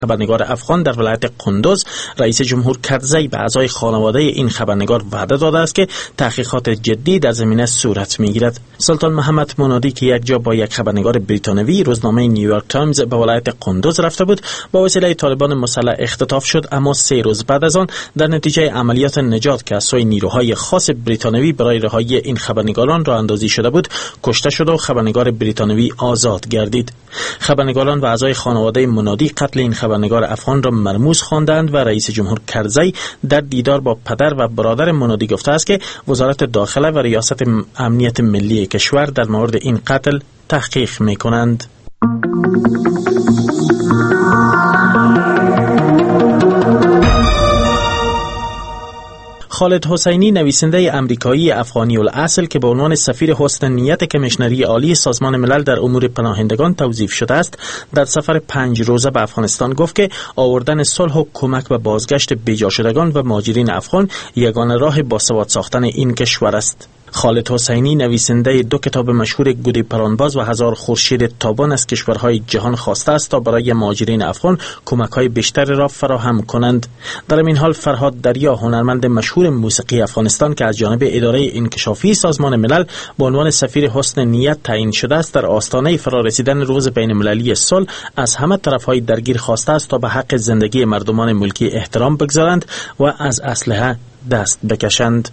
خبرنگار افغان در ولایت قندوز، رئیس جمهور کرزی به اعضای خانواده این خبرنگار وعده داده است که تحقیقات جدی در زمینه صورت میگیرد. سلطان محمد منادی که یک جا با یک خبرنگار بریتانوی روزنامه نیویورک تایمز به ولایت قندوز رفته بود، با وسیله طالبان مسلح اختطاف شد، اما 3 روز بعد از آن در نتیجه عملیات نجات که از سوی نیروهای خاص بریتانوی برای رهایی این خبرنگاران راه اندازی شده بود، کشته شد و خبرنگار بریتانوی آزاد گردید. خبرنگاران و اعضای خانواده منادی قتل این خبرنگار افغان را مرموز خواندند و رئیس جمهور کرزی در دیدار با پدر و برادر منادی گفته است که وزارت داخله و ریاست امنیت ملی کشور در مورد این قتل تحقیق می‌کنند. خالد حسینی، نویسنده امریکایی افغانی الاصل که به عنوان سفیر حسن نیت کمیشنری عالی سازمان ملل در امور پناهندگان توظیف شده است، در سفر 5 روزه به افغانستان گفت که آوردن صلح و کمک به بازگشت بیجا شدگان و مهاجرین افغان یگانه راه باسواد ساختن این کشور است. خالد حسینی، نویسنده 2 کتاب مشهور گودی پرانباز و هزار خورشید تابان از کشورهای جهان خواسته است تا برای مهاجرین افغان کمک‌های بیشتری را فراهم کنند. در این حال فرهاد دریا، هنرمند مشهور موسیقی افغانستان که از جانب اداره انکشافی سازمان ملل به عنوان سفیر حسن نیت تعیین شده است، در آستانه فرارسیدن روز بین‌المللی صلح از همه طرف‌های درگیر خواسته است تا به حق زندگی مردمان ملکی احترام بگذارند و از اسلحه دست بکشند.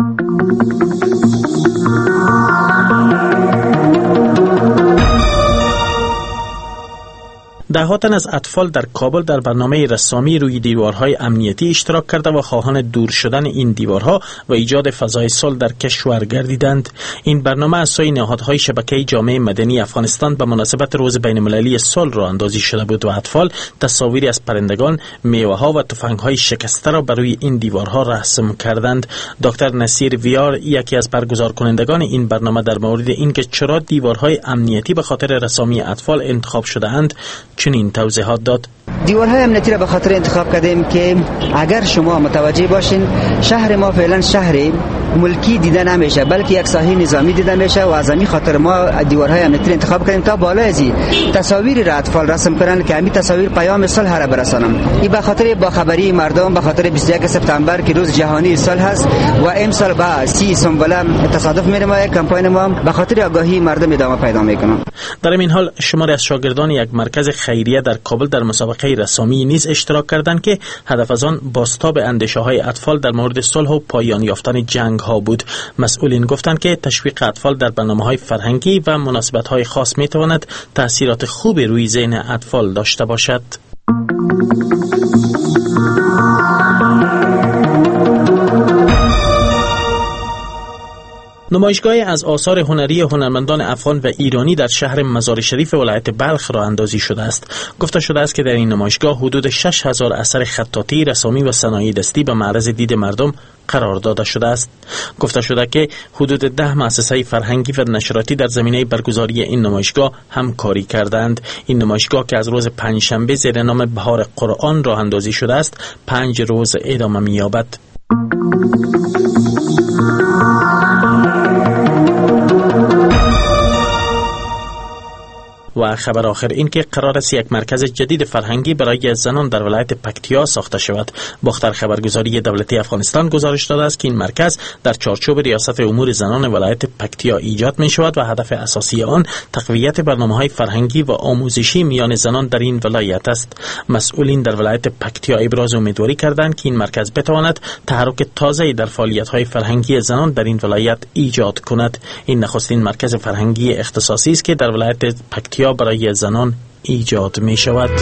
ده‌ها تن از اطفال در کابل در برنامه رسامی روی دیوارهای امنیتی اشتراک کرده و خواهان دور شدن این دیوارها و ایجاد فضای صلح در کشور گردیدند. این برنامه از سوی نهادهای شبکه جامعه مدنی افغانستان به مناسبت روز بین‌المللی صلح راه اندازی شده بود و اطفال تصاویری از پرندگان، میوه‌ها و تفنگ‌های شکسته را بر روی این دیوارها رسم کردند. دکتر نصیر ویار، یکی از برگزارکنندگان این برنامه، در مورد اینکه چرا دیوارهای امنیتی به خاطر رسامی اطفال انتخاب شده اند چنین توضیحات داد. دیوارهای امنیتی را به خاطر انتخاب کردیم که اگر شما متوجه باشین، شهر ما فعلا شهر ملکی دیده نمیشه، بلکه یک ساحه نظامی دیده میشه و از همین خاطر ما دیوارهای امنیتی انتخاب کردیم تا بالای ازی تصاویری را اطفال رسم کنن که همین تصاویر پیام صلح را برسانم. این به خاطر باخبری مردم، به خاطر 21 سپتامبر که روز جهانی صلح است و امسال با 30 سنبله تصادف می‌نماید، کمپاین ما به خاطر آگاهی مردم ادامه پیدا میکنه. در این حال شماری از شاگردان یک مرکز خیریه در کابل در مسابقه رسامی نیز اشتراک کردند که هدف از آن بازتاب اندیشه‌های اطفال در مورد صلح و پایان یافتن جنگ‌ها بود. مسئولین گفتند که تشویق اطفال در برنامه‌های فرهنگی و مناسبت‌های خاص می‌تواند تأثیرات خوبی روی ذهن اطفال داشته باشد. نمایشگاهی از آثار هنری هنرمندان افغان و ایرانی در شهر مزار شریف ولایت بلخ راه اندازی شده است. گفته شده است که در این نمایشگاه حدود 6000 اثر خطاطی، رسامی و صنایع دستی به معرض دید مردم قرار داده شده است. گفته شده که حدود 10 مؤسسه فرهنگی و نشراتی در زمینه برگزاری این نمایشگاه همکاری کردند. این نمایشگاه که از روز پنجشنبه زیر نام بهار قرآن راه اندازی شده است، 5 روز ادامه می‌یابد. و خبر آخر این که قرار است یک مرکز جدید فرهنگی برای زنان در ولایت پکتیا ساخته شود. باختر خبرگزاری دولتی افغانستان گزارش داده است که این مرکز در چارچوب ریاست امور زنان ولایت پکتیا ایجاد می شود و هدف اساسی آن تقویت برنامه‌های فرهنگی و آموزشی میان زنان در این ولایت است. مسئولین در ولایت پکتیا ابراز امیدواری کردند که این مرکز بتواند تحرک تازه‌ای در فعالیت‌های فرهنگی زنان در این ولایت ایجاد کند. این نخستین مرکز فرهنگی اختصاصی است که در ولایت پکتیا برای زنان ایجاد می شود.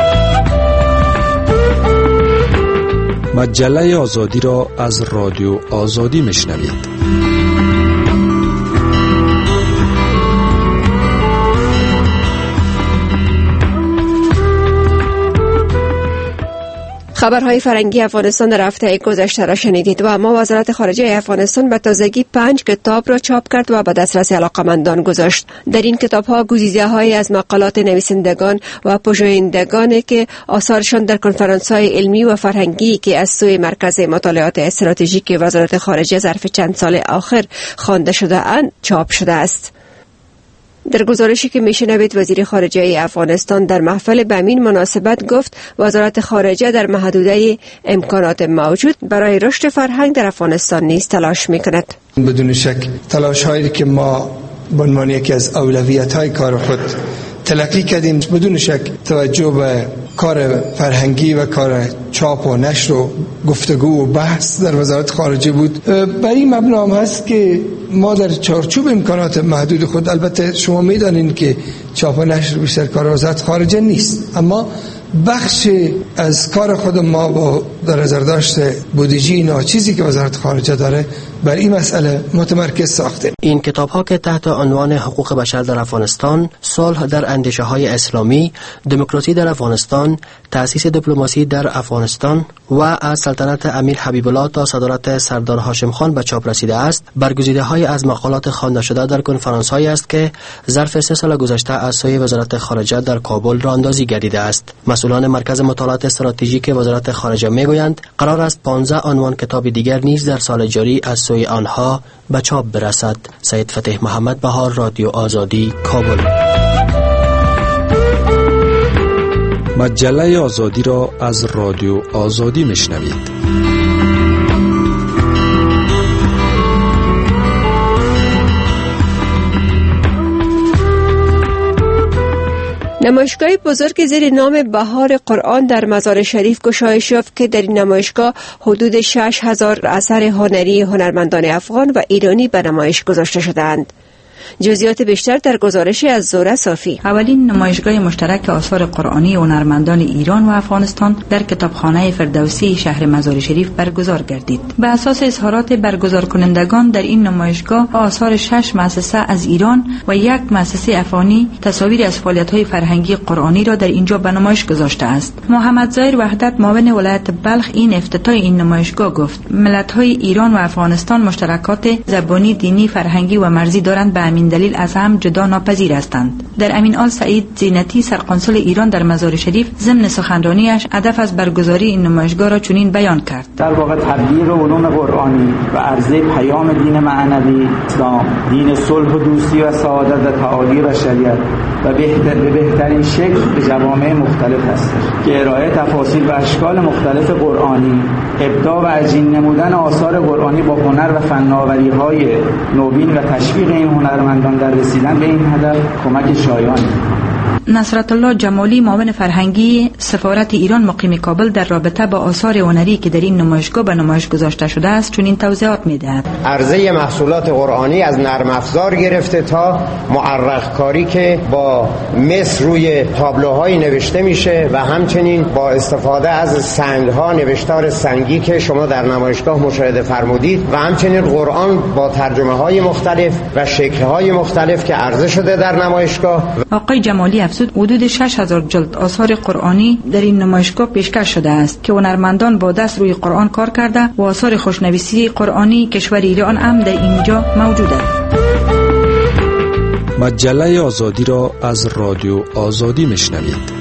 مجله آزادی را از رادیو آزادی می شنوید. خبرهای فرهنگی افغانستان در هفته گذشته را شنیدید و اما وزارت خارجه افغانستان به تازگی 5 کتاب را چاپ کرد و به دسترس علاقمندان گذاشت. در این کتاب‌ها گزیده‌هایی از مقالات نویسندگان و پژوهندگانی که آثارشان در کنفرانس‌های علمی و فرهنگی که از سوی مرکز مطالعات استراتژیک وزارت خارجه ظرف چند سال آخر خوانده شده اند چاپ شده است. در گزارشی که میشنوید وزیر خارجه افغانستان در محفل به همین مناسبت گفت وزارت خارجه در محدوده امکانات موجود برای رشد فرهنگ در افغانستان نیز تلاش میکند. بدون شک تلاش هایی که ما به عنوان یکی از اولویت های کار خود تلقی کردیم بدون شک توجه به کار فرهنگی و کار چاپ و نشر و گفتگو و بحث در وزارت خارجه بود. بر این مبنا هم هست که ما در چارچوب امکانات محدود خود، البته شما میدانید که چاپ و نشر بیشتر کار وزارت خارجه نیست، اما بخش از کار خود ما با در نظر داشته بودجه ناچیزی که وزارت خارجه داره بر این مسئله متمرکز ساخته. این کتاب ها که تحت عنوان حقوق بشر در افغانستان، صلح در اندیشه های اسلامی، دموکراسی در افغانستان، تأسیس دیپلماسی در افغانستان و از سلطنت امیر حبیب الله تا صدارت سردار هاشم خان به چاپ رسیده است، برگزیده های از مقالات خوانده شده در کنفرانس هایی است که ظرف 3 سال گذشته از سوی وزارت خارجه در کابل راه اندازی گردیده است. مسئولان مرکز مطالعات استراتژیک وزارت خارجه میگویند قرار است 15 عنوان کتاب دیگر نیز در سال جاری از سوی آنها به چاپ برسد. سید فتح محمد بهار، رادیو آزادی، کابل. مجله آزادی را از رادیو آزادی میشنوید. نمایشگاه بزرگ زیر نام بهار قرآن در مزار شریف گشایش یافت که در این نمایشگاه حدود 6000 اثر هنری هنرمندان افغان و ایرانی به نمایش گذاشته شدند. جزئیات بیشتر در گزارشی از زهره صافی. اولین نمایشگاه مشترک آثار قرآنی هنرمندان ایران و افغانستان در کتابخانه فردوسی شهر مزار شریف برگزار گردید. به اساس اظهارات برگزار کنندگان در این نمایشگاه آثار 6 مؤسسه از ایران و 1 مؤسسه افغانی تصاویر از فعالیت‌های فرهنگی قرآنی را در اینجا به نمایش گذاشته است. محمد ظاهر وحدت معاون ولایت بلخ این افتتاح این نمایشگاه گفت ملت‌های ایران و افغانستان مشترکات زبانی، دینی، فرهنگی و مرزی دارند، به همین دلیل از هم جدا ناپذیر هستند. در امین آل سعید زینتی سرقنسول ایران در مزار شریف ضمن سخنرانیش هدف از برگزاری این نمایشگاه را چنین بیان کرد: در واقع تبلیغ علوم قرآنی و عرضه پیام دین معنوی اسلام، دین صلح و دوستی و سعادت و تعالی بشریت و به بهترین شکل به جوامع مختلف است که ارائه تفاصیل و اشکال مختلف قرآنی، ابداع و عجین نمودن آثار قرآنی با هنر و فناوری‌های نوین و تشویق این هنرمندان در رسیدن به این هدف کمک شایانی. نصرت الله جمالی معاون فرهنگی سفارت ایران مقیم کابل در رابطه با آثار هنری که در این نمایشگاه به نمایش گذاشته شده است چنین توضیحات می‌دهد: عرضه محصولات قرآنی از نرم افزار گرفته تا معرق کاری که با مس روی تابلوهای نوشته میشه و همچنین با استفاده از سنگ‌ها، نوشتار سنگی که شما در نمایشگاه مشاهده فرمودید و همچنین قرآن با ترجمه‌های مختلف و شکل‌های مختلف که عرضه شده در نمایشگاه. آقای جمالی حدود 6000 جلد آثار قرآنی در این نمایشگاه پیشکش شده است که هنرمندان با دست روی قرآن کار کرده و آثار خوشنویسی قرآنی کشور ایران هم در اینجا موجود است. مجله آزادی را از رادیو آزادی میشنوید.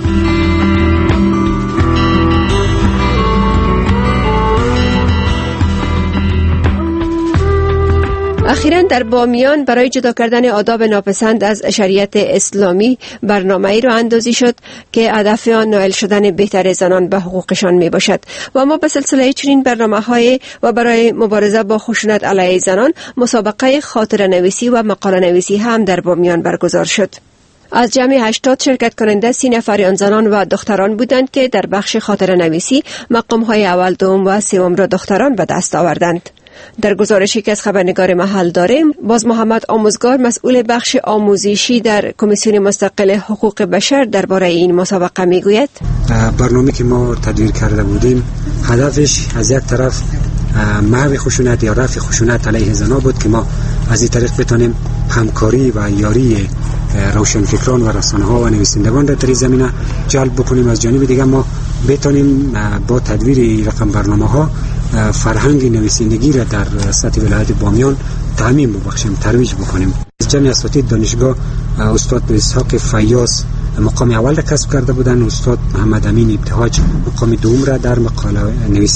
اخیراً در بامیان برای جدا کردن آداب ناپسند از شریعت اسلامی برنامه‌ای را اندازی شد که هدف آن نائل شدن بهتر زنان به حقوقشان می باشد و ما به سلسله چنین برنامه‌های و برای مبارزه با خشونت علیه زنان مسابقه خاطره نویسی و مقاله نویسی هم در بامیان برگزار شد. از جمع 80 شرکت کننده 30 نفر آن زنان و دختران بودند که در بخش خاطره نویسی مقام‌های اول، دوم و سوم را دختران به دست آوردند. در گزارشی که از خبرنگار محل داریم، باز محمد آموزگار مسئول بخش آموزشی در کمیسیون مستقل حقوق بشر درباره این مسابقه میگوید: برنامه‌ای که ما تدوین کرده بودیم هدفش از یک طرف محو خشونت یا رفع خشونت علیه زنان بود که ما از این طریق بتونیم همکاری و یاری روشنفکران و رسانه‌ها و نویسندگان را در این زمینه جلب بکنیم. از جانب دیگر ما بتونیم با تدویر رقم برنامه‌ها فرهنگ نویسندگی را در سطح ولایت بامیان تعمیم ببخشیم، ترویج بکنیم. از جمعی اساتید دانشگاه استاد اسحاق فیاض مقام اول را کسب کرده بودند، استاد محمد امین ابتهاج مقام دوم را در مقاله نویسی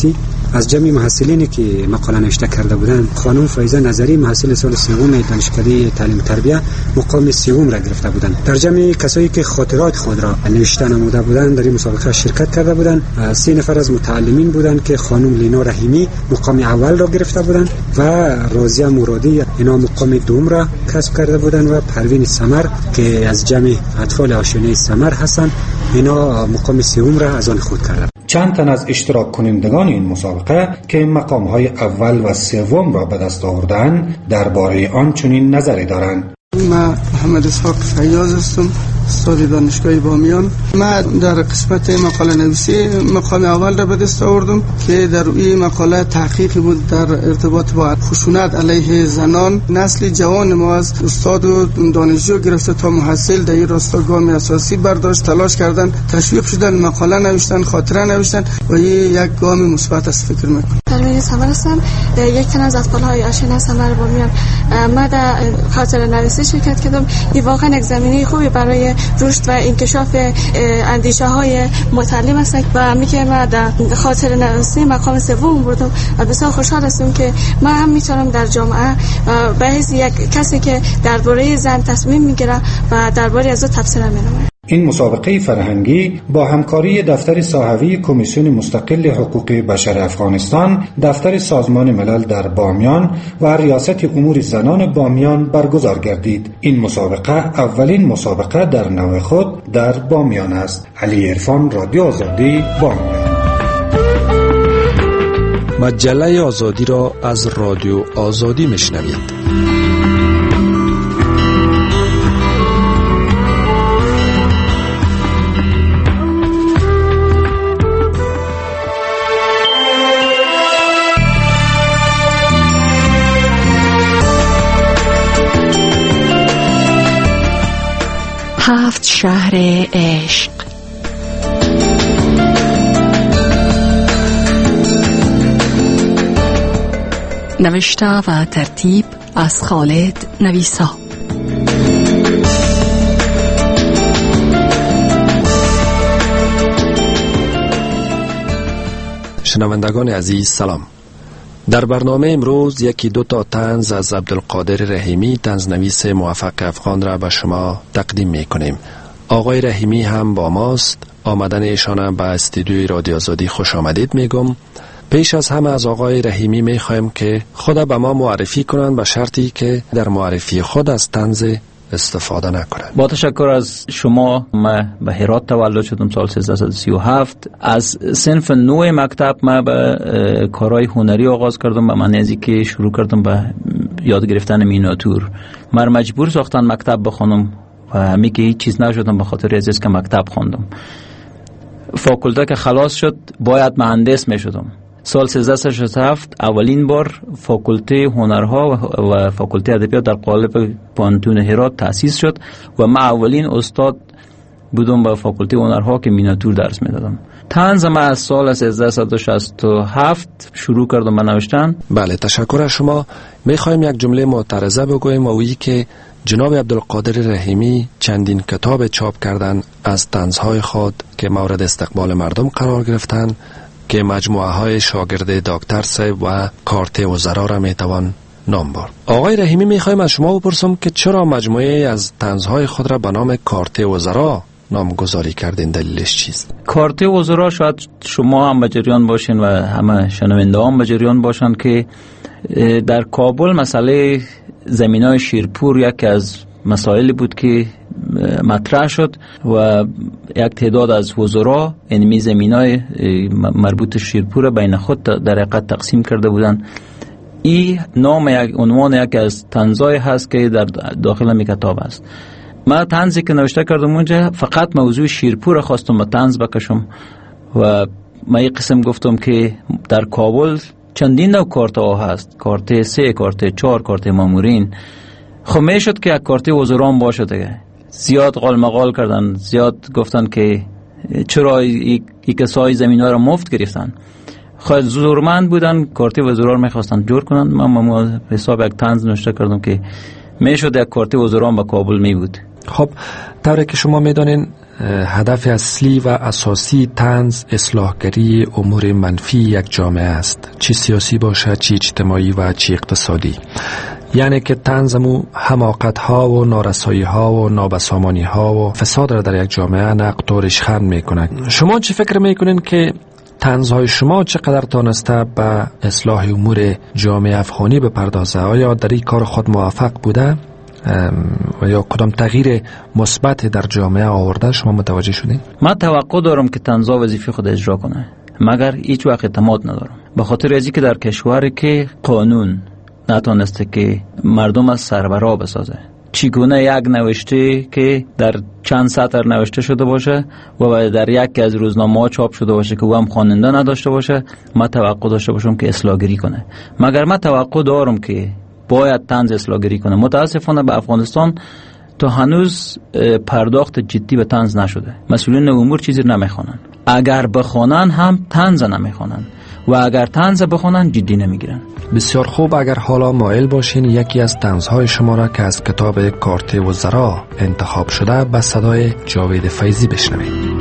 از جمع محصلینی که مقاله نوشته کرده بودند، خانم فایزه نظری محصل سال سوم دانشکده تعلیم و تربیت مقام سوم را گرفته بودند. در جمع کسایی که خاطرات خود را نوشته نموده بودند در این مسابقه شرکت کرده بودند، 3 نفر از متعلمین بودند که خانم لینا رحیمی مقام اول را گرفته بودند و رازیه مرادی اینا مقام دوم را کسب کرده بودند و پروین سمر که از جمع اطفال آشنای سمر هستند اینا مقام سوم را از آن خود کردند. چند تن از اشتراک کنندگان این مسابقه که مقام‌های اول و سوم را به دست آوردند درباره آن چنین نظری دارند. من محمد اسحاق فیاض هستم، استاد دانشگاه بامیان. من در قسمت مقاله نویسی مقام اول را به دست آوردم که در این مقاله تحقیقی بود در ارتباط با خشونت علیه زنان. نسل جوان ما از استاد و دانشجو گرفته تا محصل در این راستا گام اساسی برداشت، تلاش کردن، تشویق شدن، مقاله نوشتن، خاطره نوشتن و این یک گام مثبت است فکر میکنم. پروین سمر هستم، یک تن از اطفال‌های آشنا سمر بامیان. من در خاطره نویسی شرکت کردم. این واقعا یک زمینه خوبی برای رشد و انکشاف اندیشه‌های متعلم است و میگم من در خاطره نویسی مقام سوم بردم و بسیار خوشحال هستم که من هم میتونم در جامعه به حیث یک کسی که درباره زن تصمیم میگیره و درباره از او تبصره می‌نماید. این مسابقه فرهنگی با همکاری دفتر صحوی کمیسیون مستقل حقوق بشر افغانستان، دفتر سازمان ملل در بامیان و ریاست امور زنان بامیان برگزار گردید. این مسابقه اولین مسابقه در نوع خود در بامیان است. علی عرفان، رادیو آزادی، بامیان. مجله آزادی را از رادیو آزادی میشنوید. هفت شهر عشق. نوشته و ترتیب از خالد نویسا. شنوندگان عزیز سلام. در برنامه امروز یکی دو تا طنز از عبدالقادر رحیمی، طنزنویس موفق افغان را به شما تقدیم می کنیم. آقای رحیمی هم با ماست. آمدن ایشان به استودیوی رادیو آزادی خوش آمدید میگم. پیش از همه از آقای رحیمی می خواهیم که خود به ما معرفی کنند، به شرطی که در معرفی خود از طنز استفاده نکنند. با تشکر از شما. من به هرات تولد شدم سال 1337. از صنف 9 مکتب من به کارهای هنری آغاز کردم و من نزدیک شروع کردم به یاد گرفتن مینیاتور. من مجبور ساختن مکتب بخونم و همی که هیچ چیز نشدم به خاطر از که مکتب خوندم. فاکولته که خلاص شد باید مهندس می شدم. سال 1367 اولین بار فاکولته هنرها و فاکولته ادبیات در قالب پانتون هرات تأسیس شد و من اولین استاد بودم به فاکولته هنرها که مینیاتور درس میدادم. طنز من از سال 1367 شروع کردم به نوشتن. بله، تشکر از شما. میخوایم یک جمله معترضه بگویم، اویی که جناب عبدالقادر رحیمی چندین کتاب چاپ کردن از طنزهای خود که مورد استقبال مردم قرار گرفتن، که مجموعه های شاگرد دکتر صاحب و کارت وزرا را میتوان نام برد. آقای رحیمی میخوایم از شما بپرسم که چرا مجموعه از طنزهای خود را به نام کارت وزرا نامگذاری کردین؟ دلیلش چیست؟ کارت وزرا شاید شما هم به جریان باشین و همه شنونده هم به جریان باشن که در کابل مسئله زمینای شیرپور یکی از مسائلی بود که مطرح شد و یک تعداد از وزرا یعنی زمینای مربوط شیرپور بین خود در حقیقت تقسیم کرده بودند. این نام یک عنوان یک از طنزای هست که در داخل می کتاب است. من طنزی که نوشته کردم اونجا فقط موضوع شیرپور خواستم به طنز بکشم و من یک قسم گفتم که در کابل چندین نوع کارت ها هست، کارت 3، کارت 4، کارت مامورین. خب میشد که یک کارت وزران باشه دیگه. زیاد قالمقال کردن، زیاد گفتن که چرا این کسای زمین ها را مفت گرفتن. خود زورمند بودن، کارت وزران میخواستن جور کنن. من حساب یک طنز نوشته کردم که میشد یک کارت وزران به کابل می بود. خب طوری که شما میدانین هدف اصلی و اساسی طنز اصلاحگری امور منفی یک جامعه است، چی سیاسی باشه، چی اجتماعی و چی اقتصادی. یعنی که طنزمو حماقت ها و نارسایی ها و نابسامانی ها و فساد را در یک جامعه نقد و ریشخند میکنه. شما چی فکر میکنین که طنزهای شما چقدر تانسته به اصلاح امور جامعه افغانی بپردازه؟ آیا در این کار خود موفق بوده و یا کدام تغییر مثبت در جامعه آورده شما متوجه شدین؟ من توقع دارم که طنزها وظیفه خود اجرا کنه، مگر هیچ وقت اعتماد ندارم، به خاطر ازی که در کشوری که قانون نتونسته که مردم از سربرا بسازه، چگونه یک نوشته که در چند سطر نوشته شده باشه و در یکی از روزنامه‌ها چاپ شده باشه که او هم خواننده نداشته باشه، ما توقع داشته باشم که اصلاحگری کنه. مگر من توقع دارم که باید طنز اصلاحگری کنه. متاسفانه به افغانستان تا هنوز پرداخت جدی به طنز نشده. مسئولین امور چیزی نمیخوانن، اگر بخوانن هم طنز نمیخوانن و اگر طنز بخوانن جدی نمیگیرن. بسیار خوب، اگر حالا مایل باشین یکی از طنزهای شما را که از کتاب کارت وزرا انتخاب شده به صدای جاوید فیضی بشنوید.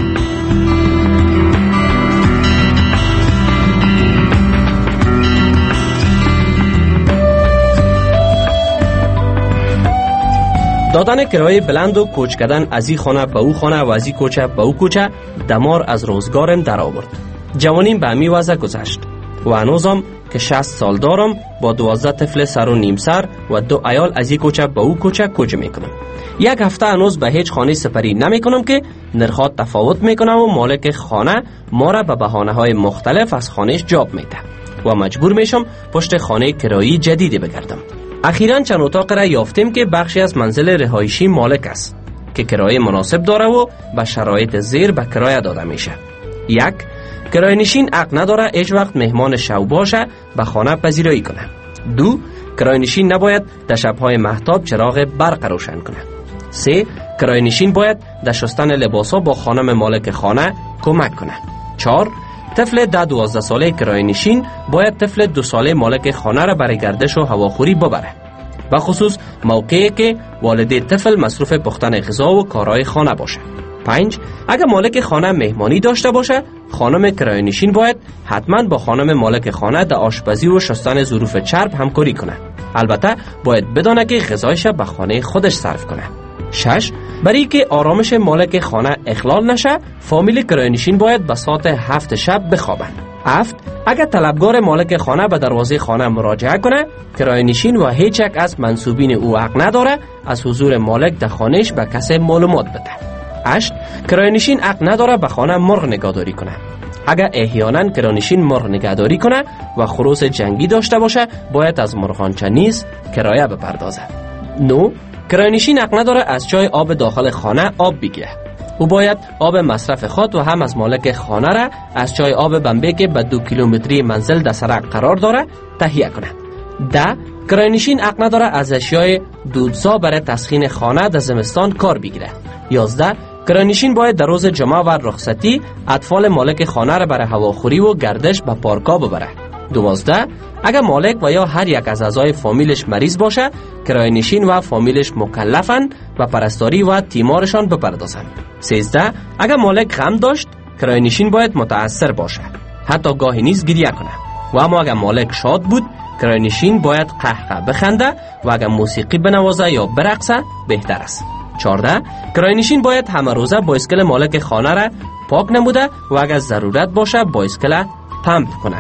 دادن کرایه بلند و کوچ کردن از این خانه به او خانه و از این کوچه به او کوچه دمار از روزگارم در آورد. جوانیم به امی وضع گذشت و هنوزم که 60 سال دارم با 12 طفل سر و نیم سر و 2 عیال از این کوچه به او کوچه کوچه میکنم. یک هفته هنوز به هیچ خانه سپری نمیکنم که نرخات تفاوت میکنم و مالک خانه ما را به بهانه های مختلف از خانهش جاب میده و مجبور میشم پشت خانه کرایی جدیدی بگردم. اخیراً چند اتاق را یافتیم که بخشی از منزل رهایشی مالک است که کرایه مناسب داره و به شرایط زیر به کرایه داده میشه. 1. کرایه نشین حق نداره هیچ وقت مهمان شو باشه به خانه پذیرایی کنه. 2. کرایه نشین نباید در شبهای مهتاب چراغ برق روشن کنه. 3. کرایه نشین باید در شستن لباسا با خانم مالک خانه کمک کنه. 4. طفل 10-12 ساله کرایه نشین باید طفل 2 ساله مالک خانه را برای گردش و هواخوری ببره، به خصوص موقعی که والده طفل مصروف پختن غذا و کارهای خانه باشه. 5. اگر مالک خانه مهمانی داشته باشه، خانم کرایه نشین باید حتما با خانم مالک خانه در آشپزی و شستن ظروف چرب همکاری کنه. البته باید بدانه که غذایش به خانه خودش صرف کنه. 6. برای که آرامش مالک خانه اخلال نشه، فامیل کرایه نشین باید به ساعت 7 شب بخوابند. 7. اگر طلبگار مالک خانه به دروازه خانه مراجعه کنه، کرایه نشین و هیچ یک از منصوبین او حق نداره از حضور مالک در خانهش به کسی معلومات بده. 8. کرایه نشین حق نداره به خانه مرغ نگهداری کنه. اگر احیانا کرایه نشین مرغ نگهداری کنه و خروس جنگی داشته باشه، باید از مرغانچه نیز کرایه بپردازه. 9. کرایه نشین حق نداره از جای آب داخل خانه آب بگیره. او باید آب مصرف خود و هم از مالک خانه را از جای آب بمبی که به 2 کیلومتری منزل در سرک قرار داره تهیه کنه. 10. کرایه نشین حق نداره از اشیای دودزا برای تسخین خانه در زمستان کار بگیره. 11. کرایه نشین باید در روز جمعه و رخصتی اطفال مالک خانه را برای هواخوری و گردش به پارکا ببره. 12. اگر مالک و یا هر یک از اعضای فامیلش مریض باشه، کرایه نشین و فامیلش مکلفن و پرستاری و تیمارشان بپردازند. 13. اگر مالک غم داشت، کرایه نشین باید متأثر باشه، حتی گاهی نیز گریه کنه. و اما اگر مالک شاد بود، کرایه نشین باید قهقه بخنده و اگر موسیقی بنوازه یا برقصه بهتر است. 14. کرایه نشین باید همه روزه بایسکل مالک خانه را پاک نموده و اگر ضرورت باشه بایسکل پمپ کنه.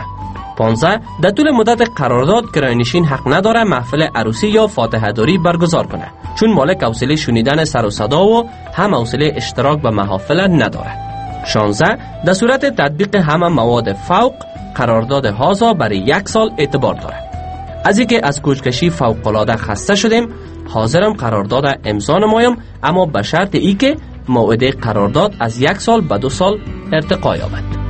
15. در طول مدت قرارداد کرایه نشین حق نداره محفل عروسی یا فاتحه داری برگزار کنه، چون مالک حوصله شنیدن سر و صدا و هم حوصله اشتراک به محافل نداره. 16. در صورت تطبیق همه مواد فوق، قرارداد هازا برای 1 سال اعتبار داره. از اینکه از کوچکشی فوق‌العاده خسته شدیم، حاضرم قرارداد امضا نمایم، اما به شرط ای که موعد قرارداد از 1 سال به 2 سال ارتقا یابد.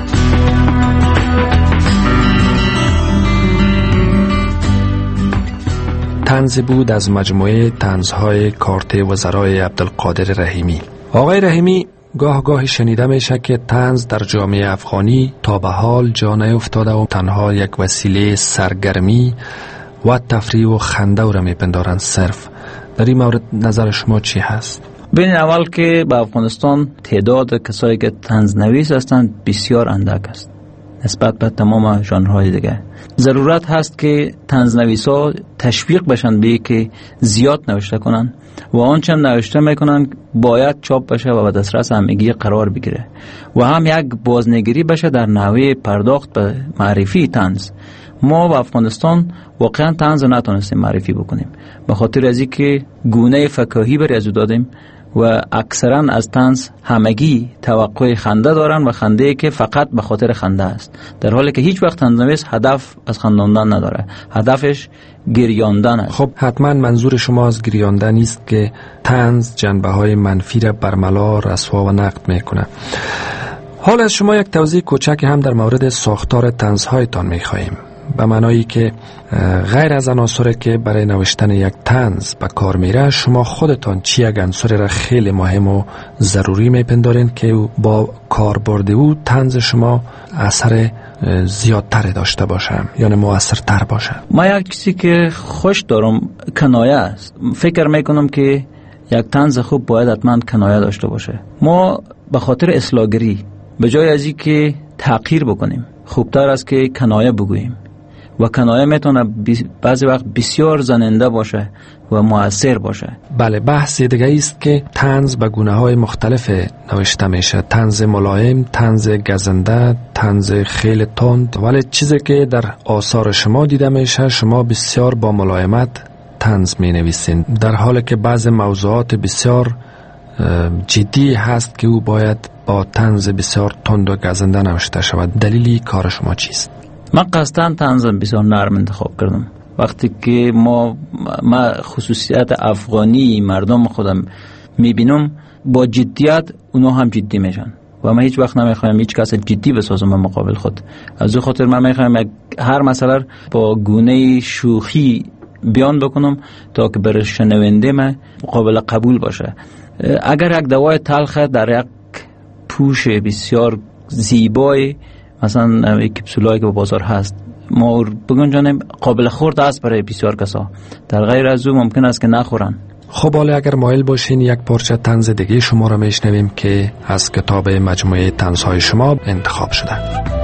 طنز بود از مجموعه طنزهای کارت وزرای عبدالقادر رحیمی. آقای رحیمی، گاه شنیده میشه که طنز در جامعه افغانی تا به حال جا نیفتاده و تنها یک وسیله سرگرمی و تفریح و خنده را میپندارند صرف. در این مورد نظر شما چی هست؟ بین اول که به افغانستان تعداد کسایی که طنزنویس هستند بسیار اندک است نسبت به تمام ژانرهای دیگه. ضرورت هست که طنزنویسا تشویق بشن به که زیاد نوشته کنن و آنچه نوشته میکنن باید چاپ بشه و به دسترس همگی قرار بگیره و هم یک بازنگری بشه در نحوه پرداخت به معرفی طنز. ما و افغانستان واقعا طنز نتونستیم معرفی بکنیم به خاطر از اینکه گونه فکاهی بر از دادیم و اکثرا از طنز همگی توقع خنده دارن و خنده که فقط به خاطر خنده است، در حالی که هیچ وقت طنزنویس هدف از خنداندن نداره، هدفش گریاندن است. خب حتما منظور شما از گریاندن است که طنز جنبه های منفی را برملا رسوا و نقد میکنه. حال از شما یک توضیح کوچک هم در مورد ساختار طنزهایتان میخواهیم، به معنایی که غیر از عناصری که برای نوشتن یک طنز به کار میره، شما خودتان چی یک عنصری را خیلی مهم و ضروری میپندارین که با کاربرد او طنز شما اثر زیادتر داشته باشه یعنی مؤثرتر باشه؟ ما یک چیزی که خوش دارم کنایه است. فکر میکنم که یک طنز خوب باید حتما کنایه داشته باشه. ما به خاطر اصلاحگری به جای از این که تحقیر بکنیم خوبتر است که کنایه بگوییم و کنایه میتونه بعضی وقت بسیار زننده باشه و مؤثر باشه. بله، بحث دیگه است که طنز به گونه‌های مختلف نوشته میشه، طنز ملایم، طنز گزنده، طنز خیلی تند، ولی چیزی که در آثار شما دیده میشه شما بسیار با ملایمت طنز می نویسین، در حالی که بعض موضوعات بسیار جدی هست که او باید با طنز بسیار تند و گزنده نوشته شود. دلیلی کار شما چیست؟ من قصداً طنز بسیار نرم انتخاب کردم. وقتی که ما خصوصیت افغانی مردم خودم میبینم با جدیت اونا هم جدی میشن و من هیچ وقت نمیخوایم هیچ کس جدی بسازم به مقابل خود. از او خاطر من میخوایم هر مسئله با گونه شوخی بیان بکنم تا که برای شنونده من قابل قبول باشه. اگر یک دوای تلخ در یک پوش بسیار زیبای مثلا یک کپسولایی که با بازار هست ما بگنجانیم قابل خورد است برای بسیار کسا، در غیر از او ممکن است که نخورن. خب حالا اگر مایل باشین یک پارچه طنز دیگه شما را میشنویم که از کتاب مجموعه طنزهای شما انتخاب شده.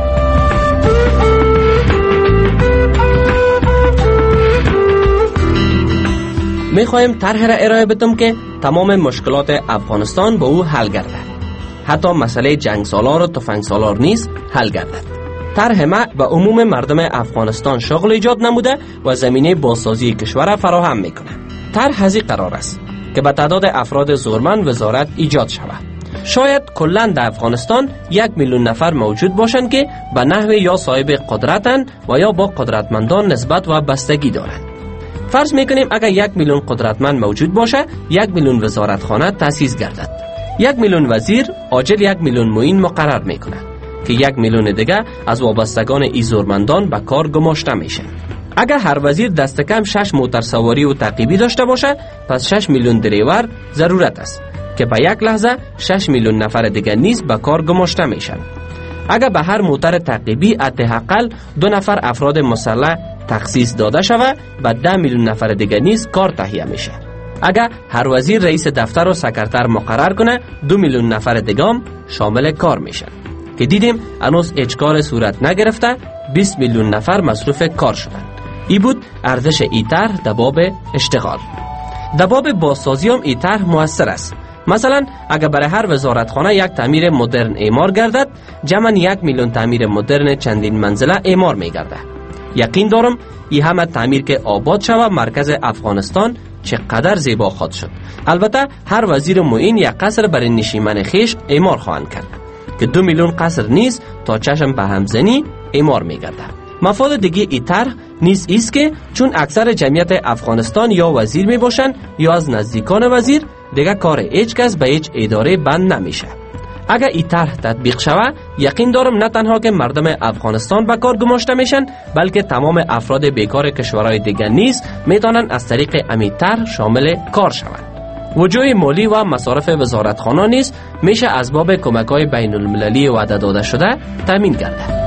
میخوایم طرح را ارائه بدم که تمام مشکلات افغانستان با او حل گردد، حتی مسئله جنگ سالار و تفنگ سالار نیز حل گردد. طرح ما به عموم مردم افغانستان شغل ایجاد نموده و زمینه بازسازی کشور فراهم میکنه. طرح از این قرار است که به تعداد افراد زورمند وزارت ایجاد شود. شاید کلاً در افغانستان 1 میلیون نفر موجود باشند که به نحو یا صاحب قدرتند و یا با قدرتمندان نسبت و بستگی دارند. فرض میکنیم اگر 1 میلیون قدرتمند موجود باشه 1 میلیون وزارتخانه تأسیس گردد. 1 میلیون وزیر عاجل 1 میلیون معین مقرر میکنه که 1 میلیون دیگه از وابستگان ایزورمندان به کار گماشته میشه. اگر هر وزیر دست کم 6 موتر سواری و تعقیبی داشته باشه پس 6 میلیون دریور ضرورت است که به یک لحظه 6 میلیون نفر دیگه نیز به کار گماشته میشن. اگر به هر موتر تعقیبی حداقل 2 نفر افراد مسلح تخصیص داده شود به 10 میلیون نفر دیگه نیز کار تهیه میشه. اگر هر وزیر رئیس دفتر و سکرتر مقرر کنه 2 میلیون نفر دیگه شامل کار میشن که دیدیم هنوز هیچ کار صورت نگرفته 20 میلیون نفر مصروف کار شدن. ای بود ارزش ای طرح در باب اشتغال. در باب بازسازی هم ای طرح موثر است. مثلا اگر برای هر وزارتخانه یک تعمیر مدرن اعمار گردد جمعاً 1 میلیون تعمیر مدرن چندین منزله اعمار میگرده. یقین دارم این همه تعمیر که آباد شود مرکز افغانستان چقدر زیبا خواهد شد. البته هر وزیر معین یک قصر برای نشیمن خیش اعمار خواهند کرد که 2 میلیون قصر نیز تا چشم به همزنی اعمار میگرده. مفاد دیگه ای طرح نیز است که چون اکثر جمعیت افغانستان یا وزیر می باشند یا از نزدیکان وزیر دیگه کار هیچ کس به هیچ اداره بند نمیشه. اگر این طرح تطبیق شود یقین دارم نه تنها که مردم افغانستان به کار گماشته میشن بلکه تمام افراد بیکار کشورهای دیگر نیز میتونن از طریق همین طرح شامل کار شوند. وجوه مالی و مصارف وزارتخانه نیز میشه از باب کمک‌های بین المللی وعده داده شده تامین گردد.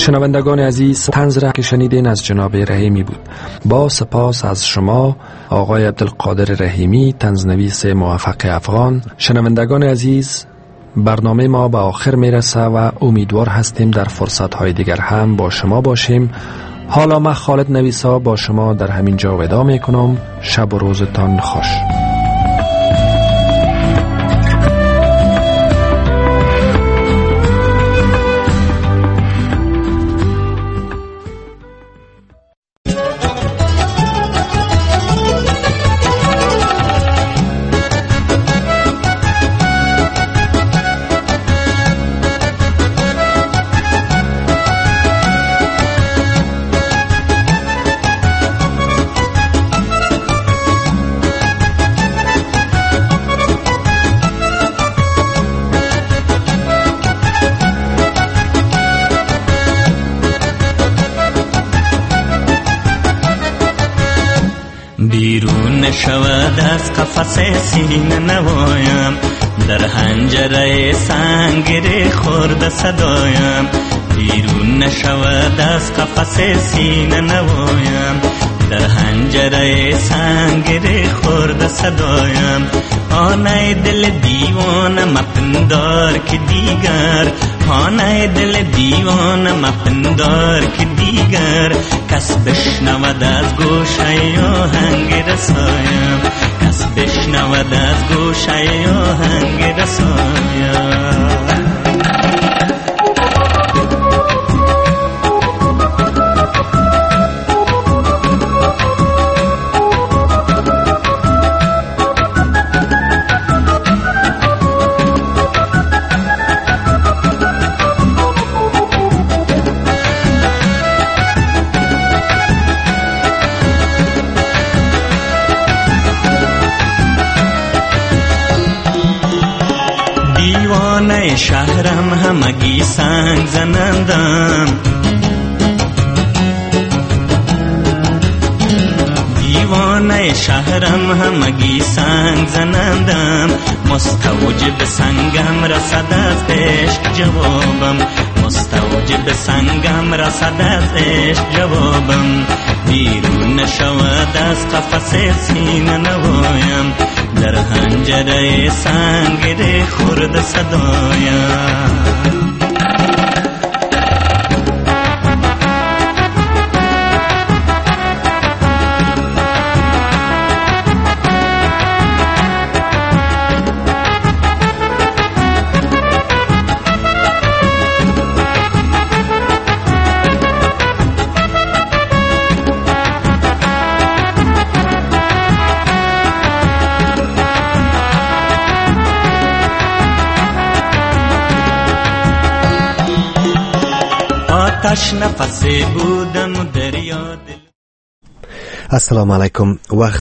شنوندگان عزیز، طنز را که شنیدین از جناب رحیمی بود. با سپاس از شما آقای عبدالقادر رحیمی، طنزنویس موفق افغان. شنوندگان عزیز، برنامه ما به آخر میرسه و امیدوار هستیم در فرصت‌های دیگر هم با شما باشیم. حالا من خالد نویسا با شما در همین جا وداع میکنم. شب و روزتان خوش. بیرون نشود از قفس سینه نوایم، در حنجره سنگری خورد صدایم. بیرون نشود از قفس سینه نوایم، در حنجره سنگری خورد صدایم. آنای دل دیوانه مپندار که دیگر، آنای دل دیوانه مپندار که دیگر، کس بشنود از گوشه آهنگ رسایم، کس بشنود از گوشه آهنگ رسایم. دیوانه شهرم همگی سنگ زنندم، دیوانه شهرم همگی سنگ زنندم. مستوجب سنگم رسد از عشق جوابم، مستوجب سنگم رسد از عشق جوابم. بیرون نشود از قفس سینه نوایم، در حنجره سنگری خورد صدایم. آتش نفس بودم و دریا دل. السلام علیکم. وقت